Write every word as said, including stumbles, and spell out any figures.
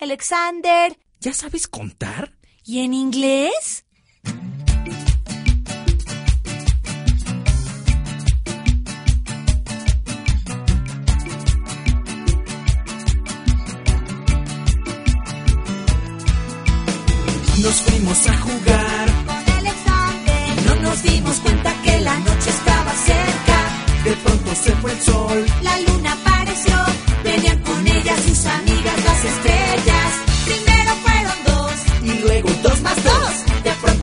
Alexander. ¿Ya sabes contar? ¿Y en inglés? Nos fuimos a jugar Con Alexander. No nos dimos cuenta que la noche estaba cerca. De pronto se fue el sol. La luna